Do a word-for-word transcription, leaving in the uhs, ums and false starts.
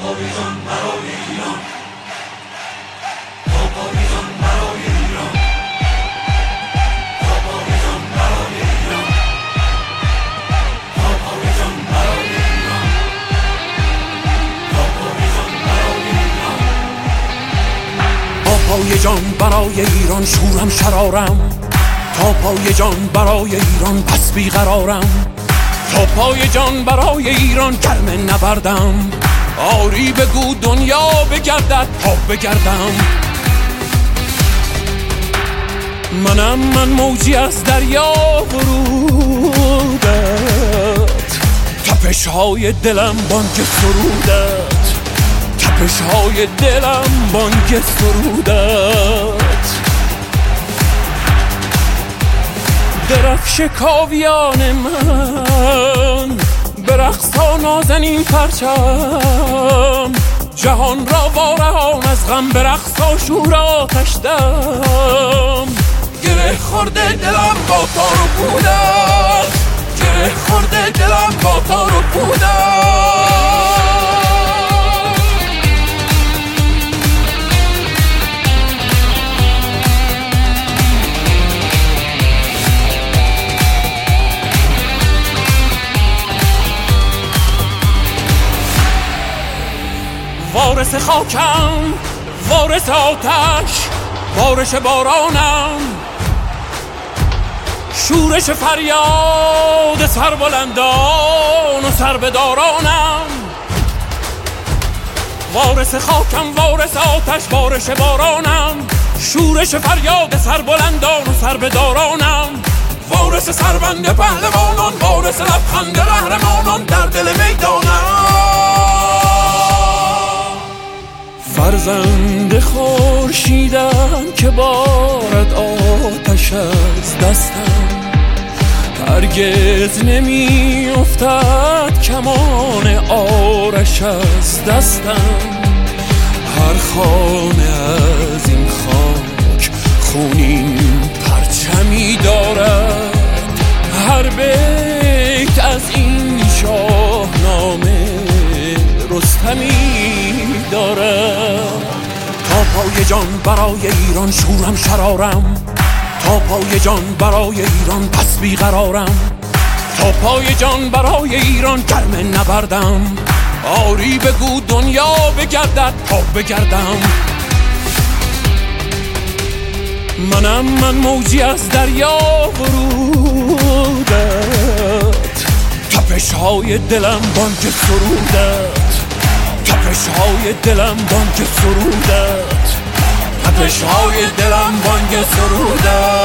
آویزان برای ایران، آویزان برای ایران، آویزان برای ایران، آویزان برای ایران، آویزان برای ایران. تا پای جان برای ایران شورم شرارم، تا پای جان برای ایران پس بیقرارم، تا پای جان برای ایران گرم نبردم. آری بگو دنیا بگردد تا بگردم. منم من موجی از دریا ورودت، تپش های دلم بانگ سرودت، تپش های دلم بانگ سرودت. درفش کاویان من برقصا نازنین پرچم، جهان را وارهان از غم برقصا شور آتش دم. گره خورده دلم با تار و پودت، گره خورده دلم با تار و پودت. وارث خاکم، وارث آتش، وارث بارانم، شورش فریاد سربلندان و سربدارانم. وارث خاکم، وارث آتش، وارث بارانم، شورش فریاد سربلندان و سربدارانم. وارث سربند پهلوانان، وارث لبخند قهرمانان در دل میدانم. فرزند خورشیدم که بارد آتش از دستم، هرگز نمی افتد کمان آرش از دستم. هر خانه از این خاک خونین پرچمی دارد، هر بیت از این شاهنامه رستمی دارد. تا پای جان برای ایران شورم شرارم، تا پای جان برای ایران پس بیقرارم، تا پای جان برای ایران گرم نبردم. آری بگو دنیا بگردد تا بگردم. منم من موجی از دریا ورودت، تپش های دلم بانگ سرودت، تپش های دلم بانگ سرودت، تپش های دلم بانگ سرودت.